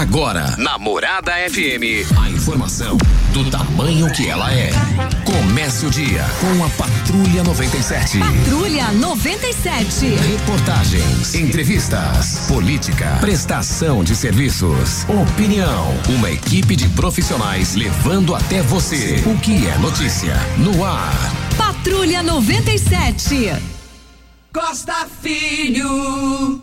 Agora, na Morada FM, a informação do tamanho que ela é. Comece o dia com a Patrulha 97. Patrulha 97. Reportagens, entrevistas, política, prestação de serviços, opinião. Uma equipe de profissionais levando até você o que é notícia no ar. Patrulha 97. Costa Filho.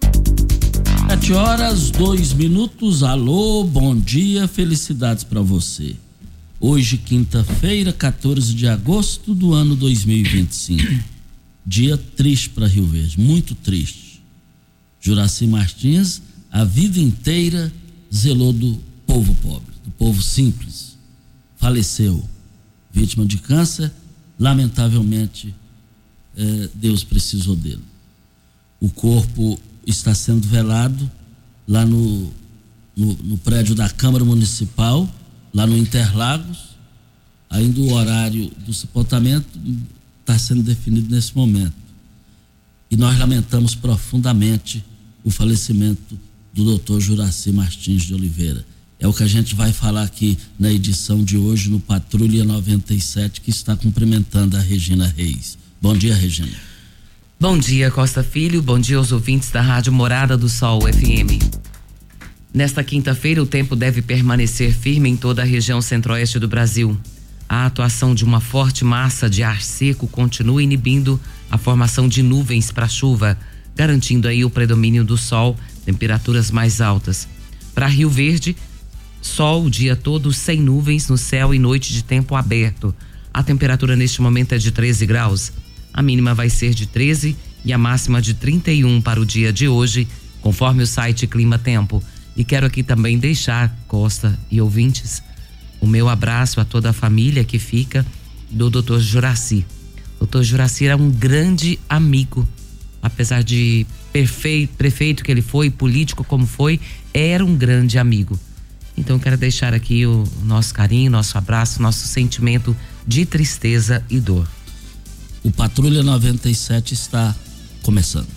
7h02. Alô, bom dia, felicidades pra você. Hoje, quinta-feira, 14 de agosto do ano 2025. Dia triste para Rio Verde, muito triste. Juracy Martins, a vida inteira, zelou do povo pobre, do povo simples. Faleceu, vítima de câncer. Lamentavelmente, Deus precisou dele. O corpo está sendo velado lá no prédio da Câmara Municipal, lá no Interlagos. Ainda o horário do sepultamento está sendo definido nesse momento. E nós lamentamos profundamente o falecimento do Dr. Juracy Martins de Oliveira. É o que a gente vai falar aqui na edição de hoje no Patrulha 97, que está cumprimentando a Regina Reis. Bom dia, Regina. Bom dia, Costa Filho. Bom dia aos ouvintes da Rádio Morada do Sol FM. Nesta quinta-feira, o tempo deve permanecer firme em toda a região centro-oeste do Brasil. A atuação de uma forte massa de ar seco continua inibindo a formação de nuvens para chuva, garantindo aí o predomínio do sol, temperaturas mais altas. Para Rio Verde, sol o dia todo sem nuvens no céu e noite de tempo aberto. A temperatura neste momento é de 13 graus. A mínima vai ser de 13 e a máxima de 31 para o dia de hoje, conforme o site Clima Tempo. E quero aqui também deixar, Costa e ouvintes, o meu abraço a toda a família que fica do Dr. Juracy. Dr. Juracy era um grande amigo, apesar de prefeito que ele foi, político como foi, era um grande amigo. Então quero deixar aqui o nosso carinho, nosso abraço, nosso sentimento de tristeza e dor. O Patrulha 97 está começando.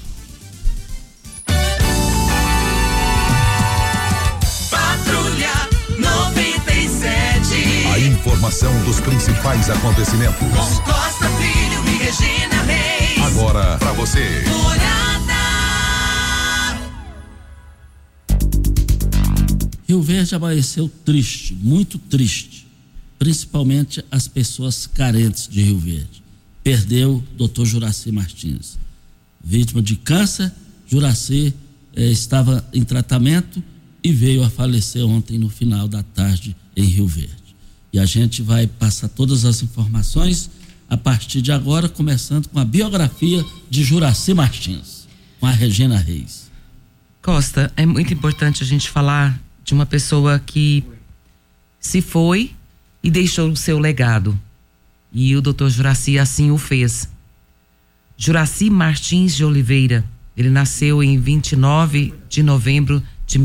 Patrulha 97. A informação dos principais acontecimentos. Com Costa Filho e Regina Reis. Agora pra você. Morada. Rio Verde amanheceu triste, muito triste. Principalmente as pessoas carentes de Rio Verde. Perdeu Dr. Juracy Martins, vítima de câncer. Juracy estava em tratamento e veio a falecer ontem no final da tarde em Rio Verde. E a gente vai passar todas as informações a partir de agora, começando com a biografia de Juracy Martins, com a Regina Reis. Costa, é muito importante a gente falar de uma pessoa que se foi e deixou o seu legado. E o Dr. Juracy assim o fez. Juracy Martins de Oliveira, ele nasceu em 29 de novembro de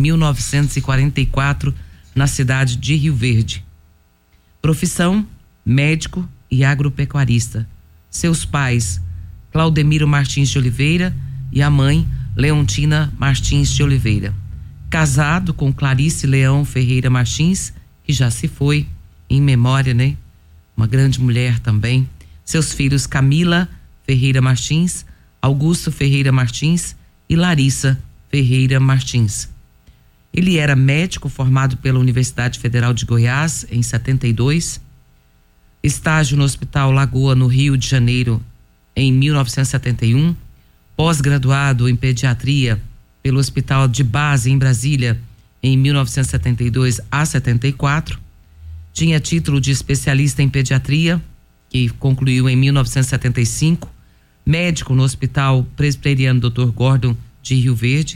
1944 na cidade de Rio Verde. Profissão, médico e agropecuarista. Seus pais, Claudemiro Martins de Oliveira e a mãe, Leontina Martins de Oliveira. Casado com Clarice Leão Ferreira Martins, que já se foi, em memória, né? Uma grande mulher também. Seus filhos Camila Ferreira Martins, Augusto Ferreira Martins e Larissa Ferreira Martins. Ele era médico formado pela Universidade Federal de Goiás em 72, estágio no Hospital Lagoa, no Rio de Janeiro, em 1971, pós-graduado em pediatria pelo Hospital de Base em Brasília em 1972 a 74, tinha título de especialista em pediatria, que concluiu em 1975, médico no Hospital Presbiteriano Dr. Gordon de Rio Verde,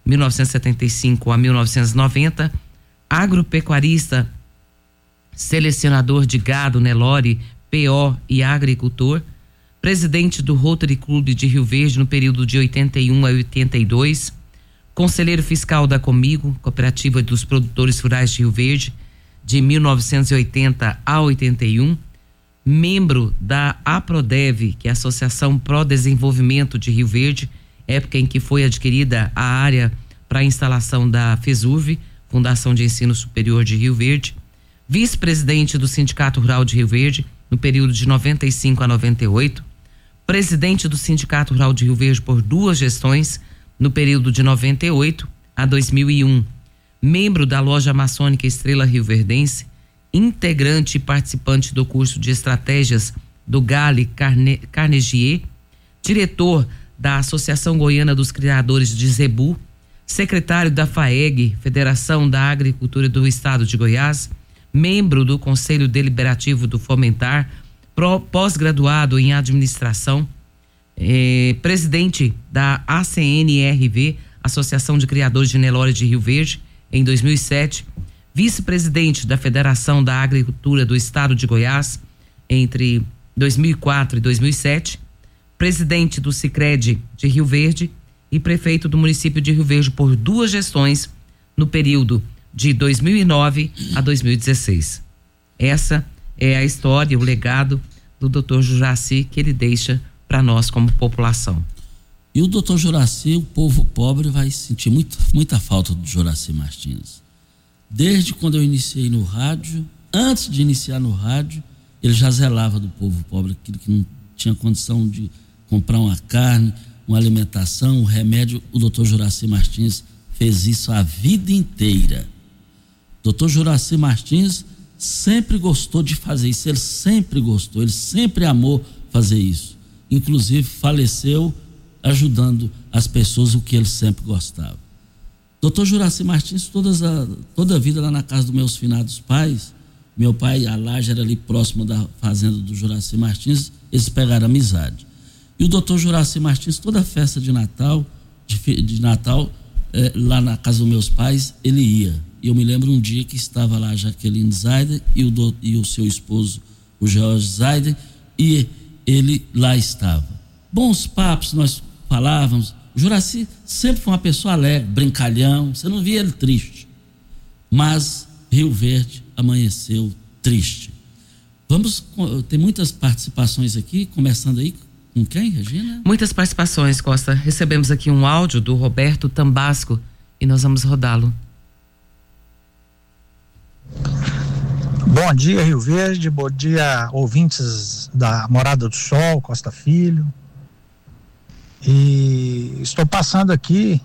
1975 a 1990, agropecuarista, selecionador de gado Nelore, PO e agricultor, presidente do Rotary Club de Rio Verde no período de 81 a 82, conselheiro fiscal da Comigo, Cooperativa dos Produtores Rurais de Rio Verde, de 1980 a 81, membro da APRODEV, que é a Associação Pro Desenvolvimento de Rio Verde, época em que foi adquirida a área para a instalação da FESURV, Fundação de Ensino Superior de Rio Verde, vice-presidente do Sindicato Rural de Rio Verde no período de 95 a 98, presidente do Sindicato Rural de Rio Verde por 2 gestões no período de 98 a 2001, membro da Loja Maçônica Estrela Rioverdense, integrante e participante do curso de estratégias do Gale Carnegie, diretor da Associação Goiana dos Criadores de Zebu, secretário da FAEG, Federação da Agricultura do Estado de Goiás, membro do Conselho Deliberativo do Fomentar, pós-graduado em administração, presidente da ACNRV, Associação de Criadores de Nelore de Rio Verde, em 2007, vice-presidente da Federação da Agricultura do Estado de Goiás, entre 2004 e 2007, presidente do Sicredi de Rio Verde e prefeito do município de Rio Verde por 2 gestões no período de 2009 a 2016. Essa é a história, o legado do Dr. Juracy que ele deixa para nós como população. E o Dr. Juracy, o povo pobre vai sentir muita falta do Juracy Martins. Desde quando eu iniciei no rádio, antes de iniciar no rádio, ele já zelava do povo pobre, aquele que não tinha condição de comprar uma carne, uma alimentação, um remédio. O Dr. Juracy Martins fez isso a vida inteira. O Dr. Juracy Martins sempre gostou de fazer isso, ele sempre gostou, ele sempre amou fazer isso. Inclusive faleceu ajudando as pessoas, o que ele sempre gostava. Dr. Juracy Martins, toda a vida lá na casa dos meus finados pais, meu pai, a laje era ali próximo da fazenda do Juracy Martins, eles pegaram amizade. E o Dr. Juracy Martins, toda festa de Natal, lá na casa dos meus pais, ele ia. E eu me lembro um dia que estava lá a Jaqueline Zaider e o seu esposo, o George Zaider, e ele lá estava. Bons papos, nós falávamos. O Juracy sempre foi uma pessoa alegre, brincalhão, você não via ele triste. Mas Rio Verde amanheceu triste. Tem muitas participações aqui, começando aí com quem, Regina? Muitas participações, Costa. Recebemos aqui um áudio do Roberto Tambasco e nós vamos rodá-lo. Bom dia, Rio Verde, bom dia, ouvintes da Morada do Sol, Costa Filho. E estou passando aqui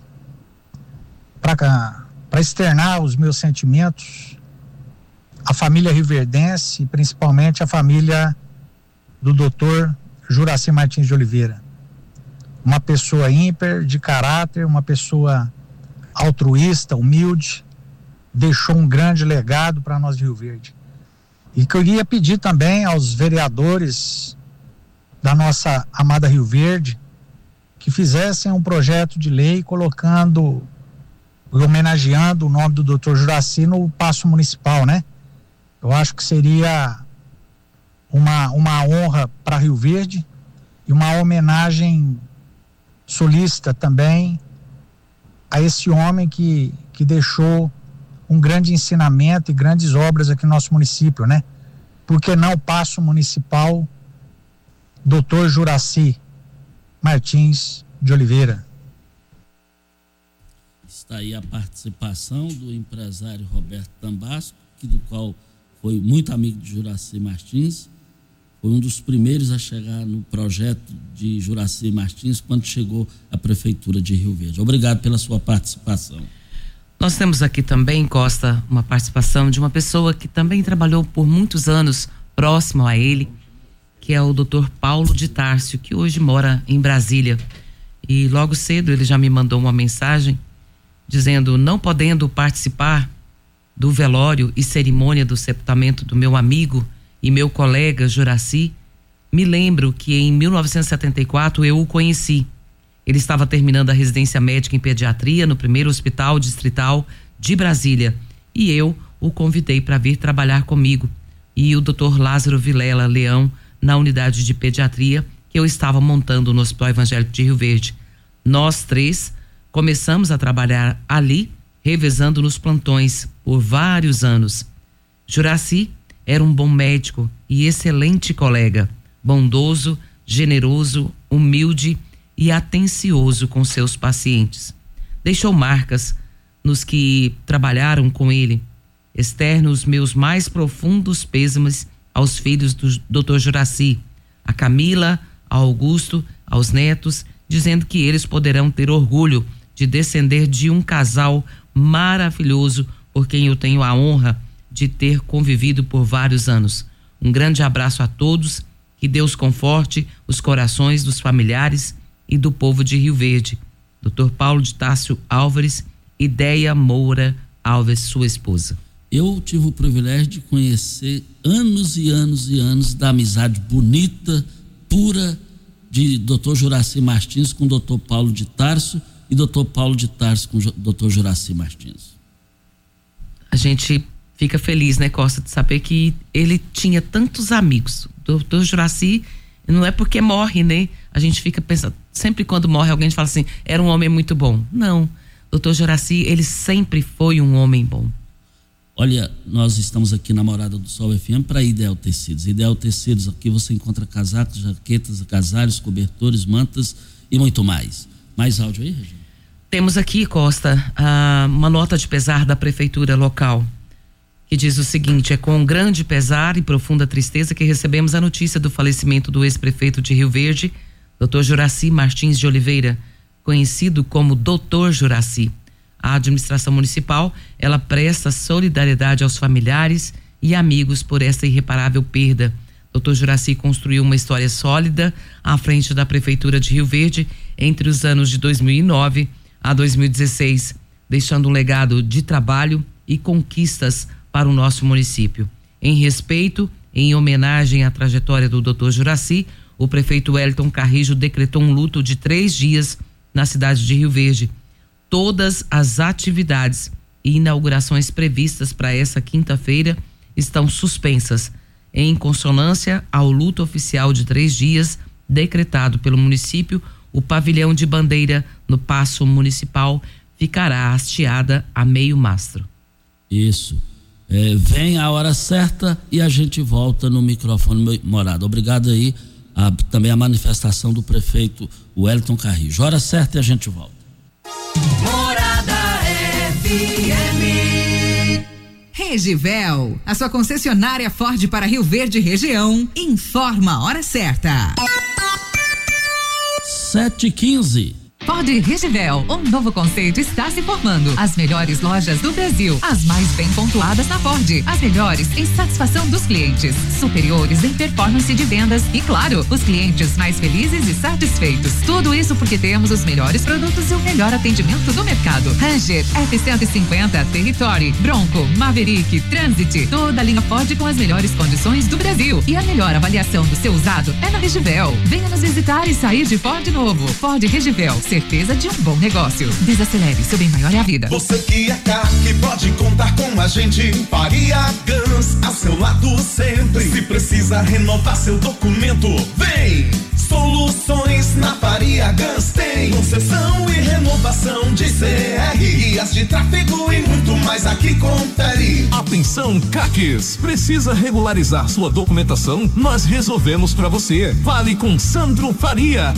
para externar os meus sentimentos à família rioverdense, principalmente à família do Dr. Juracy Martins de Oliveira. Uma pessoa ímpar, de caráter, uma pessoa altruísta, humilde, deixou um grande legado para nós de Rio Verde. E que eu ia pedir também aos vereadores da nossa amada Rio Verde que fizessem um projeto de lei colocando e homenageando o nome do Dr. Juracy no Paço Municipal, né? Eu acho que seria uma honra para Rio Verde e uma homenagem solícita também a esse homem que deixou um grande ensinamento e grandes obras aqui no nosso município, né? Por que não Paço Municipal Dr. Juracy Martins de Oliveira? Está aí a participação do empresário Roberto Tambasco, do qual foi muito amigo de Juracy Martins, foi um dos primeiros a chegar no projeto de Juracy Martins quando chegou à Prefeitura de Rio Verde. Obrigado pela sua participação. Nós temos aqui também, Costa, uma participação de uma pessoa que também trabalhou por muitos anos próximo a ele, que é o Dr. Paulo de Tárcio, que hoje mora em Brasília. E logo cedo ele já me mandou uma mensagem dizendo: não podendo participar do velório e cerimônia do sepultamento do meu amigo e meu colega Juracy, me lembro que em 1974 eu o conheci. Ele estava terminando a residência médica em pediatria no primeiro hospital distrital de Brasília e eu o convidei para vir trabalhar comigo, e o Dr. Lázaro Vilela Leão na unidade de pediatria que eu estava montando no Hospital Evangélico de Rio Verde. Nós 3 começamos a trabalhar ali, revezando nos plantões por vários anos. Juracy era um bom médico e excelente colega, bondoso, generoso, humilde e atencioso com seus pacientes. Deixou marcas nos que trabalharam com ele. Externo os meus mais profundos pêsames aos filhos do Dr. Juracy, a Camila, ao Augusto, aos netos, dizendo que eles poderão ter orgulho de descender de um casal maravilhoso por quem eu tenho a honra de ter convivido por vários anos. Um grande abraço a todos, que Deus conforte os corações dos familiares e do povo de Rio Verde. Dr. Paulo de Tássio Álvares e Deia Moura Alves, sua esposa. Eu tive o privilégio de conhecer anos e anos e anos da amizade bonita, pura, de Dr. Juracy Martins com Dr. Paulo de Tarso e Dr. Paulo de Tarso com Dr. Juracy Martins. A gente fica feliz, né, Costa, de saber que ele tinha tantos amigos. Dr. Juracy, não é porque morre, né? A gente fica pensando, sempre quando morre alguém, a gente fala assim, era um homem muito bom. Não, Dr. Juracy, ele sempre foi um homem bom. Olha, nós estamos aqui na Morada do Sol FM para Ideal Tecidos. Ideal Tecidos, aqui você encontra casacos, jaquetas, agasalhos, cobertores, mantas e muito mais. Mais áudio aí, Regina? Temos aqui, Costa, uma nota de pesar da prefeitura local, que diz o seguinte: é com grande pesar e profunda tristeza que recebemos a notícia do falecimento do ex-prefeito de Rio Verde, Dr. Juracy Martins de Oliveira, conhecido como Dr. Juracy. A administração municipal, ela presta solidariedade aos familiares e amigos por essa irreparável perda. Dr. Juracy construiu uma história sólida à frente da prefeitura de Rio Verde entre os anos de 2009 a 2016, deixando um legado de trabalho e conquistas para o nosso município. Em respeito e em homenagem à trajetória do Dr. Juracy, o prefeito Wellington Carrijo decretou um luto de 3 dias na cidade de Rio Verde. Todas as atividades e inaugurações previstas para essa quinta-feira estão suspensas, em consonância ao luto oficial de 3 dias decretado pelo município. O pavilhão de bandeira no Paço Municipal ficará hasteada a meio mastro. Isso. Vem a hora certa e a gente volta no microfone Morada. Obrigado aí também a manifestação do prefeito Wellington Carrijo. Hora certa e a gente volta. Morada FM. Regivel, a sua concessionária Ford para Rio Verde e região, informa a hora certa. 7h15. Ford Regivel, um novo conceito está se formando. As melhores lojas do Brasil, as mais bem pontuadas na Ford, as melhores em satisfação dos clientes, superiores em performance de vendas e, claro, os clientes mais felizes e satisfeitos. Tudo isso porque temos os melhores produtos e o melhor atendimento do mercado. Ranger, F-150, Territory, Bronco, Maverick, Transit, toda a linha Ford com as melhores condições do Brasil. E a melhor avaliação do seu usado é na Regivel. Venha nos visitar e sair de Ford novo. Ford Regivel, certeza de um bom negócio. Desacelere, seu bem maior é a vida. Você que é CAC pode contar com a gente. Faria Guns, ao seu lado sempre. Se precisa renovar seu documento, vem! Soluções na Faria Guns tem concessão e renovação de CR, guias de tráfego e muito mais. Aqui confere. Atenção, CACs, precisa regularizar sua documentação? Nós resolvemos pra você. Fale com Sandro Faria,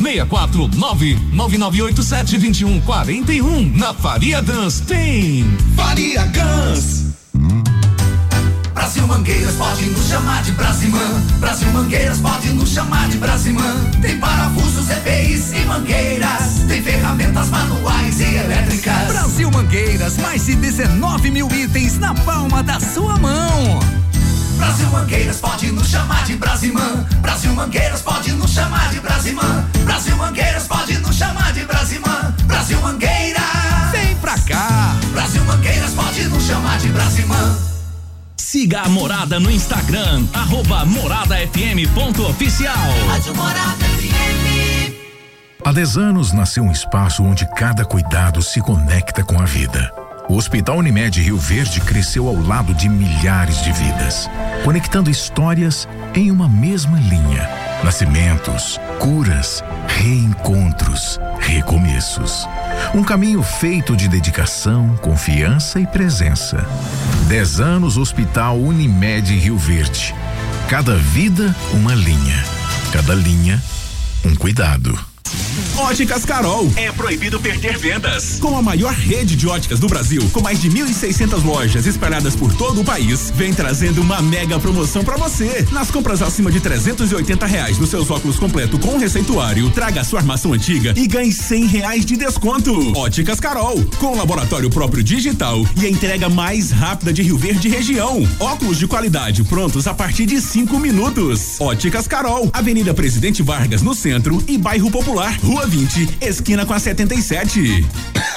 649-9987-2141. Na Faria Guns tem Faria Guns. Brasil Mangueiras pode nos chamar de Brasimã. Brasil Mangueiras pode nos chamar de Brasimã. Tem parafusos, EPIs e mangueiras. Tem ferramentas manuais e elétricas. Brasil Mangueiras, mais de 19 mil itens na palma da sua mão. Brasil Mangueiras pode nos chamar de Brasimã. Brasil Mangueiras pode nos chamar de Brasimã. Brasil Mangueiras pode nos chamar de Brasimã. Brasil Mangueiras, vem pra cá. Brasil Mangueiras pode nos chamar de Brasimã. Siga a Morada no Instagram, @moradafm.oficial. Rádio Morada FM. Há 10 anos nasceu um espaço onde cada cuidado se conecta com a vida. O Hospital Unimed Rio Verde cresceu ao lado de milhares de vidas, conectando histórias em uma mesma linha. Nascimentos, curas, reencontros, recomeços. Um caminho feito de dedicação, confiança e presença. 10 anos Hospital Unimed Rio Verde. Cada vida, uma linha. Cada linha, um cuidado. Óticas Carol. É proibido perder vendas. Com a maior rede de óticas do Brasil, com mais de 1.600 lojas espalhadas por todo o país, vem trazendo uma mega promoção pra você. Nas compras acima de R$380 nos seus óculos completo com receituário, traga a sua armação antiga e ganhe R$100 de desconto. Óticas Carol, com laboratório próprio digital e a entrega mais rápida de Rio Verde região. Óculos de qualidade prontos a partir de 5 minutos. Óticas Carol, Avenida Presidente Vargas no centro e Bairro Popular, Rua 20, esquina com a 77.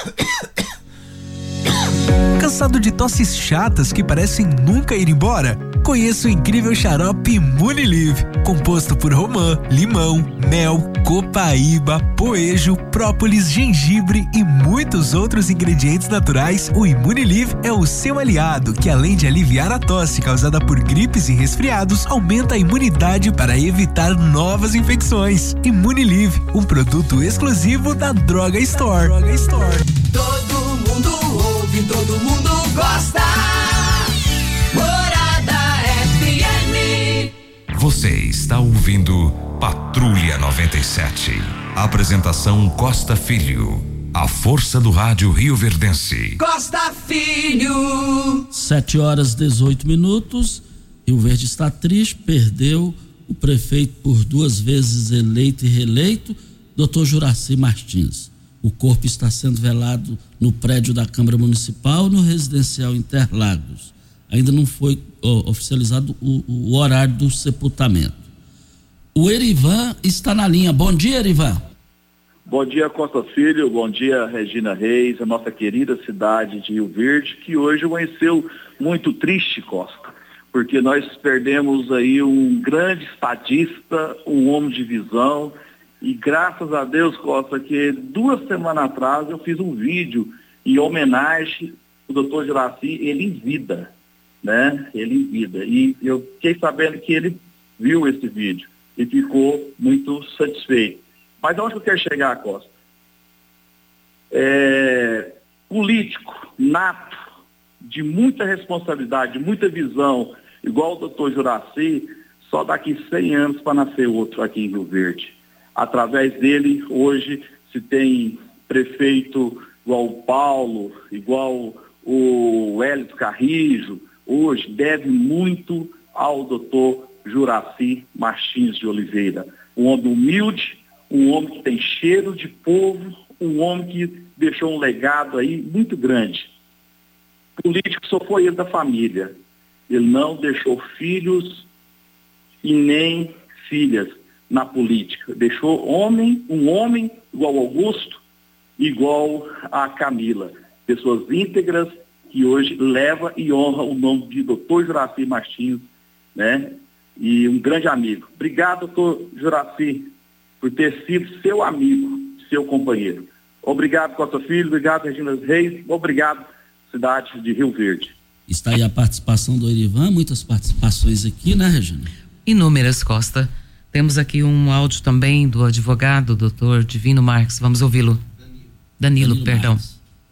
Cansado de tosses chatas que parecem nunca ir embora? Conheça o incrível xarope Imunilive, composto por romã, limão, mel, copaíba, poejo, própolis, gengibre e muitos outros ingredientes naturais. O Imunilive é o seu aliado, que além de aliviar a tosse causada por gripes e resfriados, aumenta a imunidade para evitar novas infecções. Imunilive, um produto exclusivo da Droga Store. Todo mundo ouve, todo mundo gosta. Você está ouvindo Patrulha 97. Apresentação Costa Filho. A força do rádio rioverdense. Costa Filho. 7h18. Rio Verde está triste, perdeu o prefeito por 2 vezes eleito e reeleito, Dr. Juracy Martins. O corpo está sendo velado no prédio da Câmara Municipal, no residencial Interlagos. Ainda não foi oficializado o horário do sepultamento. O Erivan está na linha. Bom dia, Erivan. Bom dia, Costa Filho. Bom dia, Regina Reis, a nossa querida cidade de Rio Verde, que hoje amanheceu muito triste, Costa, porque nós perdemos aí um grande estadista, um homem de visão, e graças a Deus, Costa, que 2 semanas atrás eu fiz um vídeo em homenagem ao Dr. Juracy, ele em vida. Né? Ele em vida. E eu fiquei sabendo que ele viu esse vídeo e ficou muito satisfeito. Mas onde eu quero chegar, Costa? Político, nato, de muita responsabilidade, de muita visão, igual o doutor Juracy, só daqui 100 anos para nascer outro aqui em Rio Verde. Através dele, hoje, se tem prefeito igual o Paulo, igual o Hélio Carrijo, hoje deve muito ao doutor Juracy Martins de Oliveira. Um homem humilde, um homem que tem cheiro de povo, um homem que deixou um legado aí muito grande. Político só foi ele da família. Ele não deixou filhos e nem filhas na política. Deixou um homem igual ao Augusto, igual a Camila. Pessoas íntegras, que hoje leva e honra o nome de Dr. Juracy Martins, né? E um grande amigo. Obrigado, Dr. Juracy, por ter sido seu amigo, seu companheiro. Obrigado, Costa Filho, obrigado, Regina Reis, obrigado, cidade de Rio Verde. Está aí a participação do Erivan, muitas participações aqui, né, Regina? Inúmeras, Costa. Temos aqui um áudio também do advogado, Dr. Divino Marques. Vamos ouvi-lo. Danilo, perdão. Marques.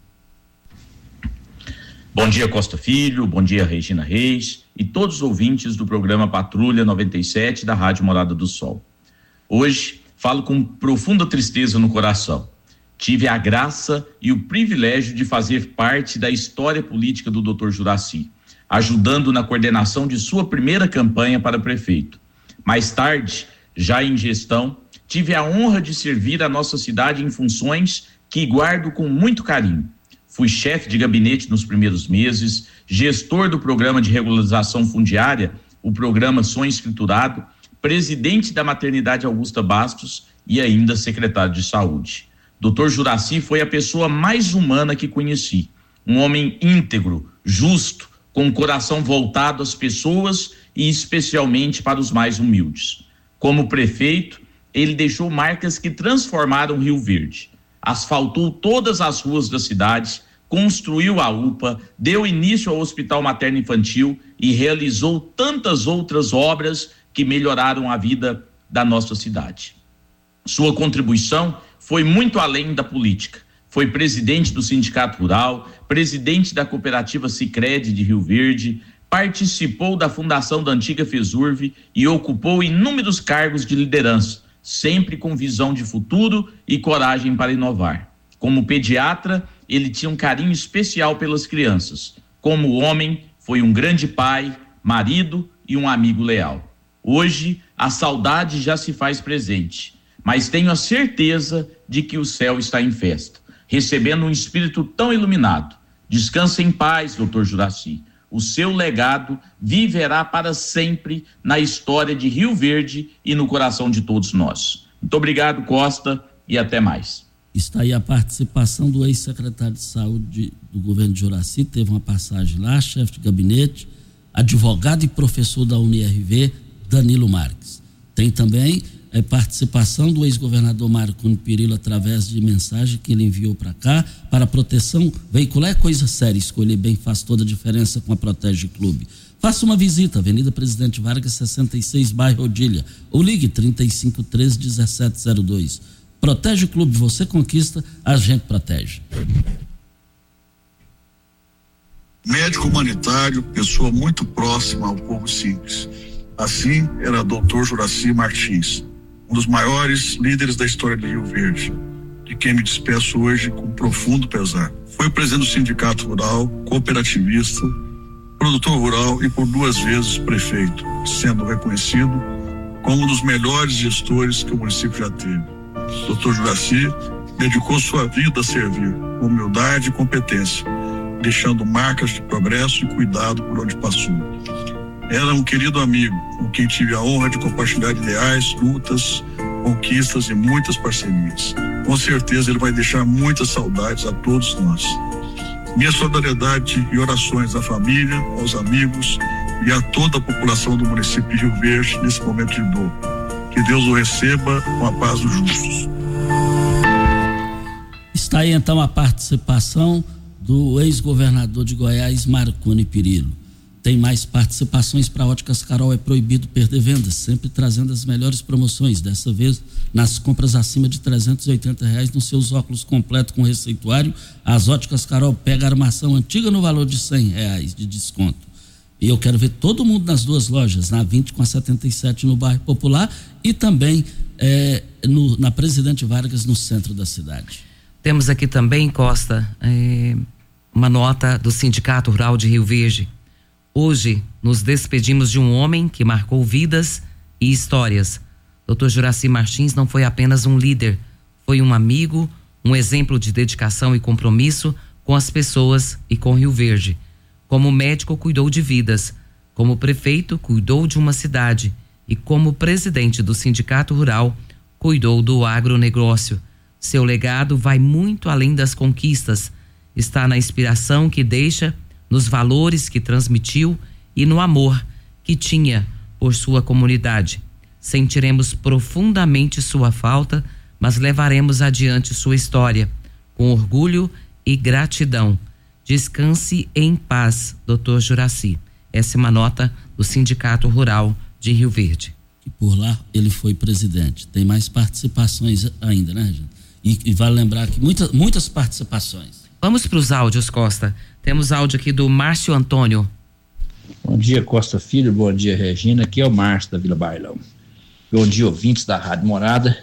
Bom dia, Costa Filho, bom dia, Regina Reis e todos os ouvintes do programa Patrulha 97 da Rádio Morada do Sol. Hoje falo com profunda tristeza no coração. Tive a graça e o privilégio de fazer parte da história política do Dr. Juracy, ajudando na coordenação de sua primeira campanha para prefeito. Mais tarde, já em gestão, tive a honra de servir a nossa cidade em funções que guardo com muito carinho. Fui chefe de gabinete nos primeiros meses, gestor do programa de regularização fundiária, o programa Sonho Escriturado, presidente da maternidade Augusta Bastos e ainda secretário de saúde. Dr. Juracy foi a pessoa mais humana que conheci, um homem íntegro, justo, com o coração voltado às pessoas e especialmente para os mais humildes. Como prefeito, ele deixou marcas que transformaram Rio Verde. Asfaltou todas as ruas da cidade, construiu a UPA, deu início ao Hospital Materno Infantil e realizou tantas outras obras que melhoraram a vida da nossa cidade. Sua contribuição foi muito além da política. Foi presidente do Sindicato Rural, presidente da Cooperativa Sicredi de Rio Verde, participou da fundação da antiga FESURV e ocupou inúmeros cargos de liderança, sempre com visão de futuro e coragem para inovar. Como pediatra, ele tinha um carinho especial pelas crianças. Como homem, foi um grande pai, marido e um amigo leal. Hoje, a saudade já se faz presente, mas tenho a certeza de que o céu está em festa, recebendo um espírito tão iluminado. Descanse em paz, Dr. Juracy. O seu legado viverá para sempre na história de Rio Verde e no coração de todos nós. Muito obrigado, Costa, e até mais. Está aí a participação do ex-secretário de Saúde do governo de Juracy, teve uma passagem lá, chefe de gabinete, advogado e professor da UniRV, Danilo Marques. Tem também participação do ex-governador Marconi Perillo através de mensagem que ele enviou para cá, para proteção veicular é coisa séria, escolher bem faz toda a diferença com a Protege Clube. Faça uma visita, Avenida Presidente Vargas, 66, bairro Odília, ou ligue 3513-1702. Protege Clube, você conquista, a gente protege. Médico humanitário, pessoa muito próxima ao povo simples. Assim era Dr. Juracy Martins, um dos maiores líderes da história de Rio Verde, de quem me despeço hoje com profundo pesar. Foi presidente do Sindicato Rural, cooperativista, produtor rural e por 2 vezes prefeito, sendo reconhecido como um dos melhores gestores que o município já teve. Dr. Juracy dedicou sua vida a servir, com humildade e competência, deixando marcas de progresso e cuidado por onde passou. Era um querido amigo, com quem tive a honra de compartilhar ideais, lutas, conquistas e muitas parcerias. Com certeza ele vai deixar muitas saudades a todos nós. Minha solidariedade e orações à família, aos amigos e a toda a população do município de Rio Verde nesse momento de dor. Que Deus o receba com a paz dos justos. Está aí então a participação do ex-governador de Goiás, Marconi Perillo. Tem mais participações para Óticas Carol. É proibido perder vendas, sempre trazendo as melhores promoções, dessa vez nas compras acima de R$380 nos seus óculos completos com receituário. As Óticas Carol pega a armação antiga no valor de R$100 de desconto. E eu quero ver todo mundo nas 2 lojas, na 20 com a 77 no bairro Popular e também na Presidente Vargas, no centro da cidade. Temos aqui também, Costa, uma nota do Sindicato Rural de Rio Verde. Hoje nos despedimos de um homem que marcou vidas e histórias. Dr. Juracy Martins não foi apenas um líder, foi um amigo, um exemplo de dedicação e compromisso com as pessoas e com Rio Verde. Como médico, cuidou de vidas. Como prefeito, cuidou de uma cidade. E como presidente do Sindicato Rural, cuidou do agronegócio. Seu legado vai muito além das conquistas. Está na inspiração que deixa, nos valores que transmitiu e no amor que tinha por sua comunidade. Sentiremos profundamente sua falta, mas levaremos adiante sua história com orgulho e gratidão. Descanse em paz, Dr. Juracy. Essa é uma nota do Sindicato Rural de Rio Verde. E por lá ele foi presidente. Tem mais participações ainda, né, gente? E vale lembrar que muitas participações. Vamos para os áudios, Costa. Temos áudio aqui do Márcio Antônio. Bom dia, Costa Filho. Bom dia, Regina. Aqui é o Márcio da Vila Bailão. Bom dia, ouvintes da Rádio Morada.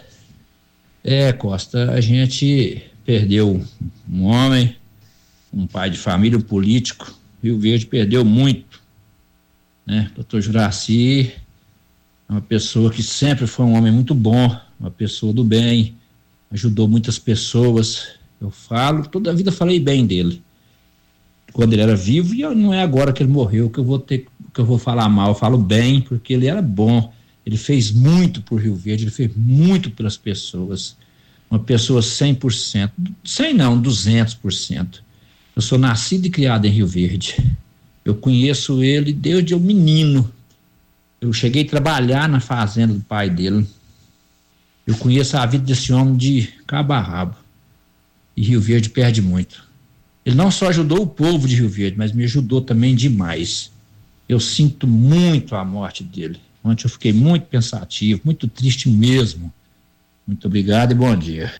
Costa, a gente perdeu um homem, um pai de família, um político. Rio Verde perdeu muito, né? Dr. Juracy é uma pessoa que sempre foi um homem muito bom, uma pessoa do bem, ajudou muitas pessoas. Eu falo, toda a vida falei bem dele, quando ele era vivo, e não é agora que ele morreu que eu vou falar mal. Eu falo bem porque ele era bom, ele fez muito por Rio Verde, ele fez muito pelas pessoas, uma pessoa 100%, 100 não, 200%. Eu sou nascido e criado em Rio Verde, eu conheço ele desde eu menino, eu cheguei a trabalhar na fazenda do pai dele, eu conheço a vida desse homem de cabo a rabo. E Rio Verde perde muito. Ele não só ajudou o povo de Rio Verde, mas me ajudou também demais. Eu sinto muito a morte dele. Ontem eu fiquei muito pensativo, muito triste mesmo. Muito obrigado e bom dia.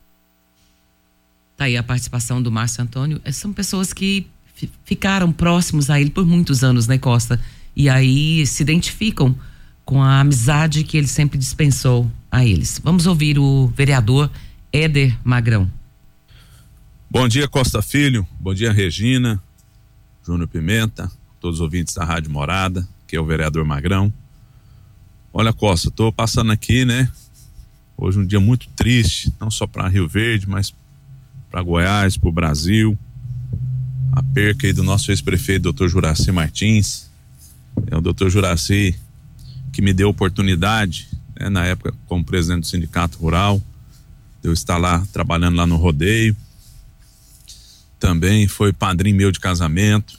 Tá aí a participação do Márcio Antônio. São pessoas que ficaram próximos a ele por muitos anos, né, Costa? E aí se identificam com a amizade que ele sempre dispensou a eles. Vamos ouvir o vereador Éder Magrão. Bom dia, Costa Filho, bom dia, Regina, Júnior Pimenta, todos os ouvintes da Rádio Morada, que é o vereador Magrão. Olha, Costa, tô passando aqui, né? Hoje um dia muito triste, não só para Rio Verde, mas para Goiás, para o Brasil. A perca aí do nosso ex-prefeito, Dr. Juraci Martins. É o Dr. Juraci que me deu oportunidade, né, na época como presidente do Sindicato Rural, de eu estar lá, trabalhando lá no rodeio. Também foi padrinho meu de casamento.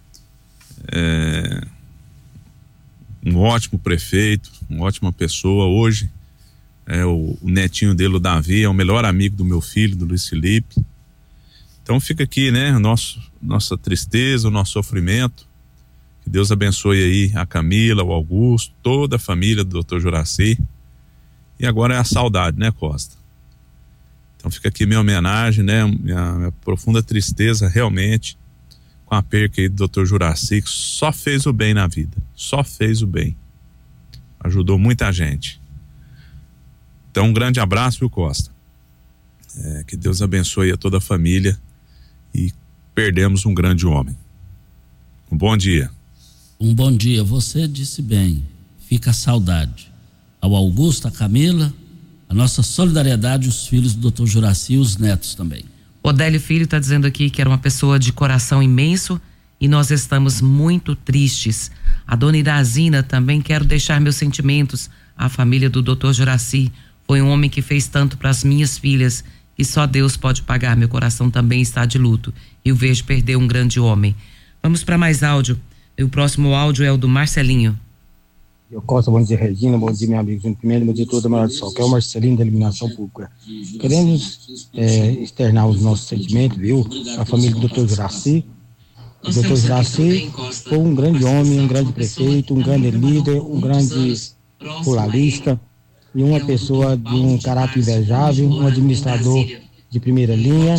Um ótimo prefeito, uma ótima pessoa. Hoje o netinho dele, o Davi, é o melhor amigo do meu filho, do Luiz Felipe. Então fica aqui, né, nossa tristeza, o nosso sofrimento. Que Deus abençoe aí a Camila, o Augusto, toda a família do Dr. Juraci. E agora é a saudade, né, Costa? Então fica aqui minha homenagem, né, minha profunda tristeza realmente com a perca aí do Dr. Juraci, que só fez o bem na vida, só fez o bem. Ajudou muita gente. Então um grande abraço, viu, Costa? Que Deus abençoe a toda a família e perdemos um grande homem. Um bom dia. Um bom dia, você disse bem, fica a saudade. Ao Augusto, a Camila, a nossa solidariedade, os filhos do Dr. Juraci e os netos também. Odélio Filho está dizendo aqui que era uma pessoa de coração imenso e nós estamos muito tristes. A dona Irazina também, quero deixar meus sentimentos à família do Dr. Juraci. Foi um homem que fez tanto para as minhas filhas que só Deus pode pagar. Meu coração também está de luto. Rio Verde perdeu um grande homem. Vamos para mais áudio. O próximo áudio é o do Marcelinho. Eu Costa, bom dia, Regina, bom dia, meu amigo Júnior Pimenta, bom dia toda a Morada do Sol, que é o Marcelinho da Iluminação Pública. Queremos externar os nossos sentimentos, viu? A família do Dr. Juraci. O Dr. Juraci foi um grande homem, um grande prefeito, um grande líder, um grande ruralista e uma pessoa de um caráter invejável, um administrador de primeira linha.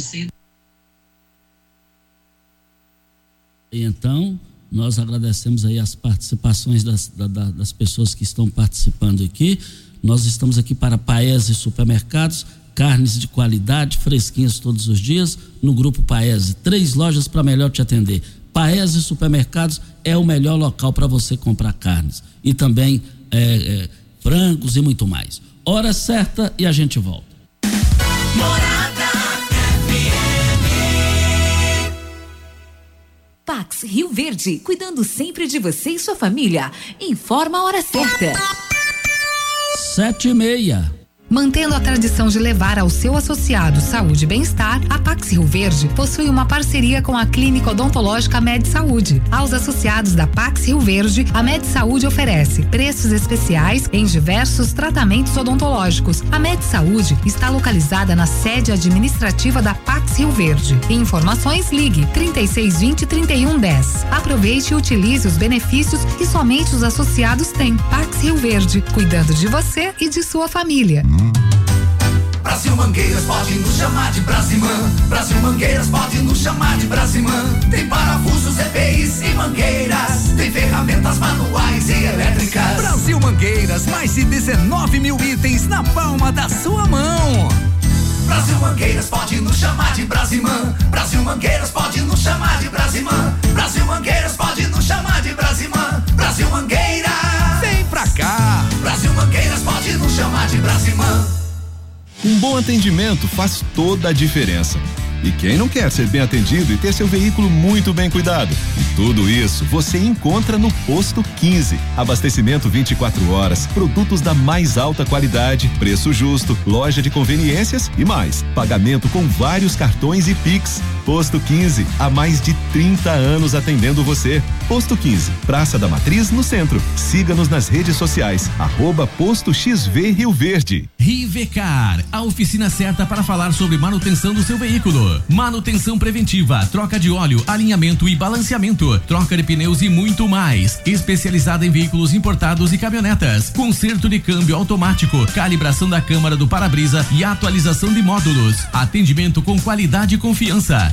Então, nós agradecemos aí as participações das pessoas que estão participando aqui. Nós estamos aqui para Paese Supermercados, carnes de qualidade, fresquinhas todos os dias, no Grupo Paese. 3 lojas para melhor te atender. Paese Supermercados é o melhor local para você comprar carnes. E também frangos e muito mais. Hora certa e a gente volta. Pax Rio Verde, cuidando sempre de você e sua família. Informa a hora certa. 7:30. Mantendo a tradição de levar ao seu associado saúde e bem-estar, a Pax Rio Verde possui uma parceria com a Clínica Odontológica Med Saúde. Aos associados da Pax Rio Verde, a Med Saúde oferece preços especiais em diversos tratamentos odontológicos. A Med Saúde está localizada na sede administrativa da Pax Rio Verde. Informações, ligue 3620-3110. Aproveite e utilize os benefícios que somente os associados têm. Pax Rio Verde, cuidando de você e de sua família. Brasil Mangueiras pode nos chamar de Brasimã. Brasil Mangueiras pode nos chamar de Brasimã. Tem parafusos, EPIs e mangueiras. Tem ferramentas manuais e elétricas. Brasil Mangueiras, mais de 19 mil itens na palma da sua mão. Brasil Mangueiras pode nos chamar de Brasimã. Brasil Mangueiras pode nos chamar de Brasimã. Brasil Mangueiras pode nos chamar de Brasimã. Brasil Mangueiras, vem pra cá. Brasil Mangueiras pode nos chamar de Brasimã. Um bom atendimento faz toda a diferença. E quem não quer ser bem atendido e ter seu veículo muito bem cuidado? E tudo isso você encontra no Posto 15. Abastecimento 24 horas, produtos da mais alta qualidade, preço justo, loja de conveniências e mais. Pagamento com vários cartões e Pix. Posto 15, há mais de 30 anos atendendo você. Posto 15, Praça da Matriz, no centro. Siga-nos nas redes sociais, @Posto XV Rio Verde. Rivecar, a oficina certa para falar sobre manutenção do seu veículo. Manutenção preventiva, troca de óleo, alinhamento e balanceamento, troca de pneus e muito mais. Especializada em veículos importados e caminhonetas. Conserto de câmbio automático, calibração da câmara do para-brisa e atualização de módulos. Atendimento com qualidade e confiança.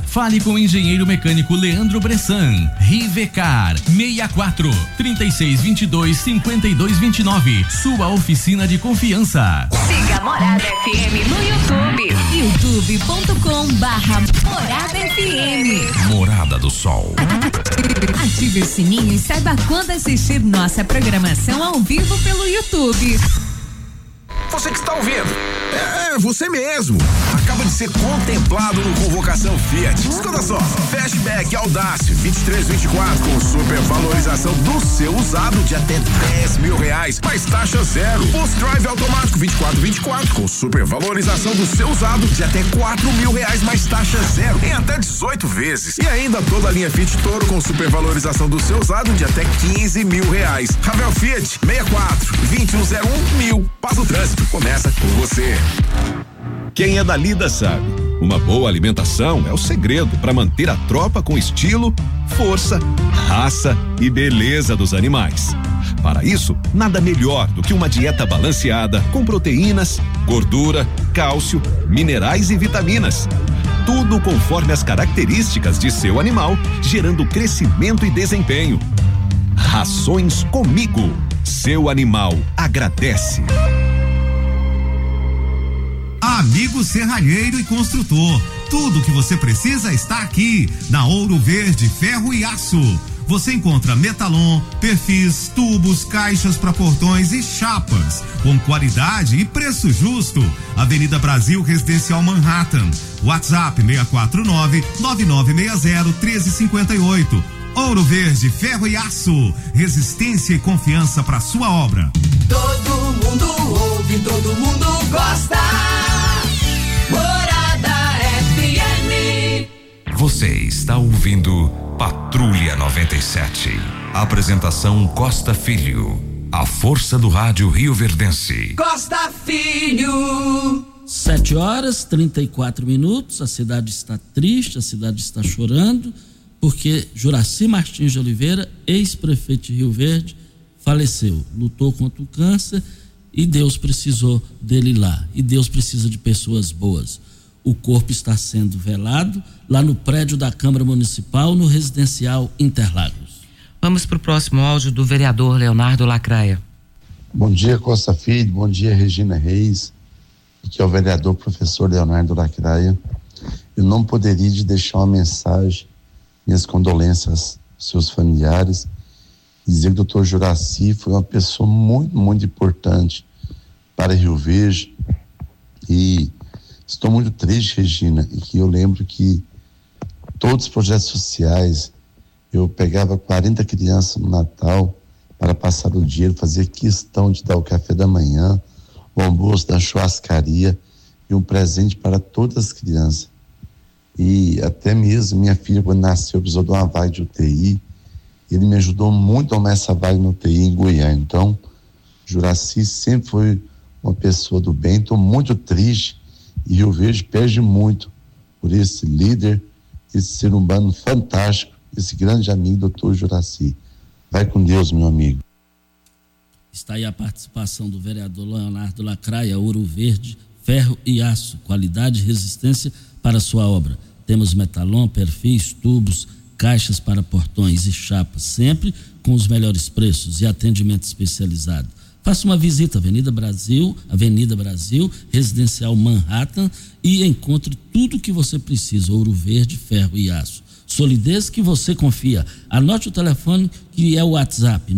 Fale com o engenheiro mecânico Leandro Bressan. Rivecar 64 3622 5229. Sua oficina de confiança. Siga Morada FM no YouTube. youtube.com/Morada FM. Morada do Sol. Ative o sininho e saiba quando assistir nossa programação ao vivo pelo YouTube. Você que está ouvindo. Você mesmo. Acaba de ser contemplado no Convocação Fiat. Escuta só. Flashback Audace 23/24 com supervalorização do seu usado de até R$10.000. Mais taxa zero. Post Drive automático 24/24 com supervalorização do seu usado de até R$4.000. Mais taxa zero em até 18 vezes. E ainda toda a linha Fiat Toro com supervalorização do seu usado de até R$15.000. Ravel Fiat 64-2101-1000. Passa o trânsito. Começa com você. Quem é da Lida sabe, uma boa alimentação é o segredo para manter a tropa com estilo, força, raça e beleza dos animais. Para isso, nada melhor do que uma dieta balanceada com proteínas, gordura, cálcio, minerais e vitaminas. Tudo conforme as características de seu animal, gerando crescimento e desempenho. Rações Comigo. Seu animal agradece. Amigo serralheiro e construtor, tudo que você precisa está aqui, na Ouro Verde Ferro e Aço. Você encontra metalon, perfis, tubos, caixas para portões e chapas, com qualidade e preço justo. Avenida Brasil Residencial Manhattan. WhatsApp 649-9960-1358. Ouro Verde Ferro e Aço, resistência e confiança para sua obra. Todo mundo ouve, todo mundo gosta. Morada FM. Você está ouvindo Patrulha 97. Apresentação Costa Filho. A força do rádio rioverdense. Costa Filho. 7h34. A cidade está triste, a cidade está chorando, porque Juraci Martins de Oliveira, ex-prefeito de Rio Verde, faleceu, lutou contra o câncer e Deus precisou dele lá. E Deus precisa de pessoas boas. O corpo está sendo velado lá no prédio da Câmara Municipal, no residencial Interlagos. Vamos para o próximo áudio do vereador Leonardo Lacraia. Bom dia, Costa Filho, bom dia, Regina Reis, aqui é o vereador professor Leonardo Lacraia. Eu não poderia de deixar uma mensagem, minhas condolências aos seus familiares, dizer que o doutor Juraci foi uma pessoa muito, muito importante para Rio Verde, e estou muito triste, Regina, e que eu lembro que todos os projetos sociais, eu pegava 40 crianças no Natal para passar o dinheiro, fazia questão de dar o café da manhã, o almoço da churrascaria e um presente para todas as crianças. E até mesmo minha filha, quando nasceu, precisou de uma vaga de UTI. Ele me ajudou muito a arrumar essa vaga no UTI em Goiânia. Então, Juraci sempre foi uma pessoa do bem. Estou muito triste e Rio Verde perde muito por esse líder, esse ser humano fantástico, esse grande amigo, doutor Juraci. Vai com Deus, meu amigo. Está aí a participação do vereador Leonardo Lacraia. Ouro Verde, ferro e aço, qualidade e resistência para a sua obra. Temos metalon, perfis, tubos, caixas para portões e chapas, sempre com os melhores preços e atendimento especializado. Faça uma visita à Avenida Brasil, Residencial Manhattan, e encontre tudo o que você precisa. Ouro Verde, ferro e aço. Solidez que você confia. Anote o telefone, que é o WhatsApp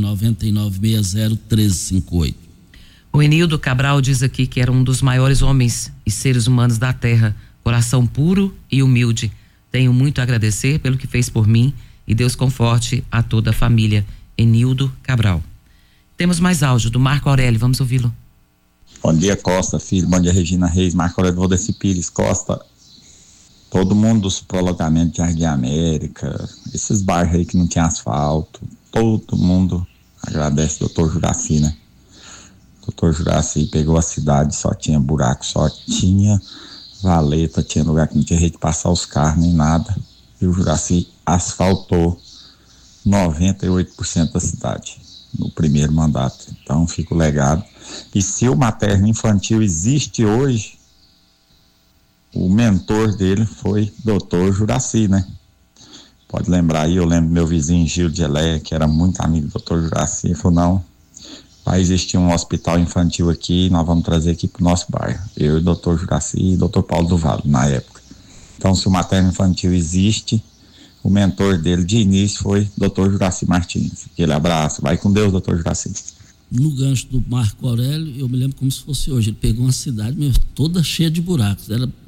999601358. O Enildo Cabral diz aqui que era um dos maiores homens e seres humanos da terra, coração puro e humilde. Tenho muito a agradecer pelo que fez por mim e Deus conforte a toda a família. Enildo Cabral. Temos mais áudio do Marco Aurélio, vamos ouvi-lo. Bom dia, Costa Filho, bom dia, Regina Reis, Marco Aurélio Valdeci Pires. Costa, todo mundo dos prolongamentos de Jardim América, esses bairros aí que não tinha asfalto, todo mundo agradece o doutor Juraci, né? O doutor Juraci pegou a cidade, só tinha buraco, só tinha valeta, tinha lugar que não tinha jeito de passar os carros nem nada, e o Juraci asfaltou 98% da cidade no primeiro mandato. Então fica o legado. E se o materno infantil existe hoje, o mentor dele foi Dr. Juraci, né? Pode lembrar aí, eu lembro meu vizinho Gil de Elé, que era muito amigo do Dr. Juraci, ele falou, não, vai existir um hospital infantil aqui, nós vamos trazer aqui pro nosso bairro. Eu e o Dr. Juraci e o Dr. Paulo do Vale, na época. Então, se o materno infantil existe, o mentor dele de início foi Dr. Juraci Martins. Aquele abraço, vai com Deus, Dr. Juraci. No gancho do Marco Aurélio, eu me lembro como se fosse hoje. Ele pegou uma cidade mesmo, toda cheia de buracos.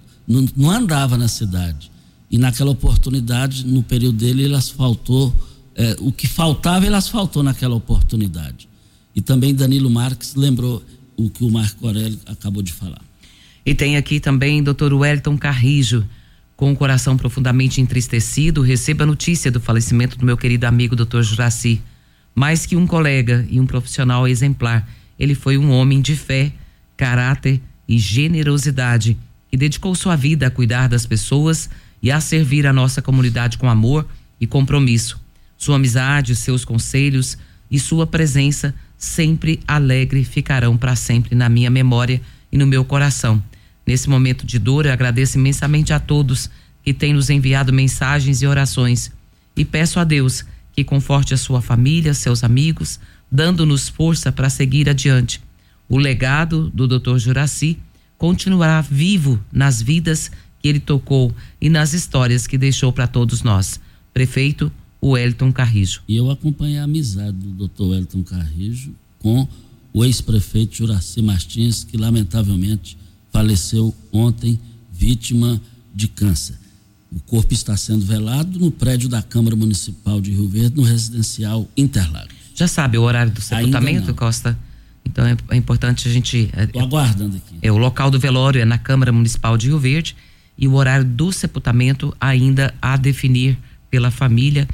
Não andava na cidade. E naquela oportunidade, no período dele, ele asfaltou. O que faltava, ele asfaltou naquela oportunidade. E também Danilo Marques lembrou o que o Marco Aurélio acabou de falar. E tem aqui também Dr. Wellington Carrijo. Com o coração profundamente entristecido, recebo a notícia do falecimento do meu querido amigo Dr. Juraci. Mais que um colega e um profissional exemplar, ele foi um homem de fé, caráter e generosidade, que dedicou sua vida a cuidar das pessoas e a servir a nossa comunidade com amor e compromisso. Sua amizade, seus conselhos e sua presença sempre alegre ficarão para sempre na minha memória e no meu coração. Nesse momento de dor, eu agradeço imensamente a todos que têm nos enviado mensagens e orações e peço a Deus que conforte a sua família, seus amigos, dando-nos força para seguir adiante. O legado do Dr. Juraci continuará vivo nas vidas que ele tocou e nas histórias que deixou para todos nós. Prefeito Wellington Carrijo. E eu acompanhei a amizade do Dr. Wellington Carrijo com o ex-prefeito Juraci Martins, que lamentavelmente faleceu ontem, vítima de câncer. O corpo está sendo velado no prédio da Câmara Municipal de Rio Verde, no residencial Interlagos. Já sabe o horário do sepultamento, Costa? Então é importante a gente... Estou aguardando aqui. O local do velório é na Câmara Municipal de Rio Verde e o horário do sepultamento ainda a definir pela família.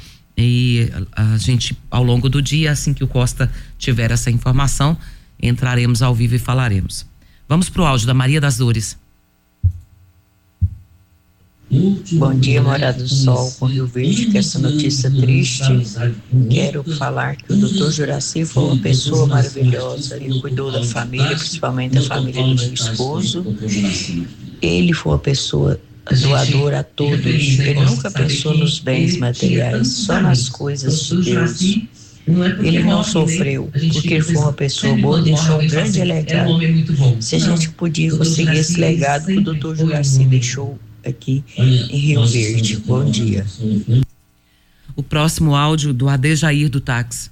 E a gente, ao longo do dia, assim que o Costa tiver essa informação, entraremos ao vivo e falaremos. Vamos pro áudio da Maria das Dores. Bom dia, Morada do Sol, com Rio Verde, que essa notícia triste. Quero falar que o Dr. Juraci foi uma pessoa maravilhosa. Ele cuidou da família, principalmente da família do meu esposo. Ele foi uma pessoa doadora a todos. Ele nunca pensou nos bens materiais, só nas coisas de Deus. Ele não sofreu, porque ele foi uma pessoa boa e deixou um grande legado. Se a gente podia conseguir esse legado que o Dr. Juraci deixou aqui em Rio Verde. Bom dia. O próximo áudio do Adejair do táxi.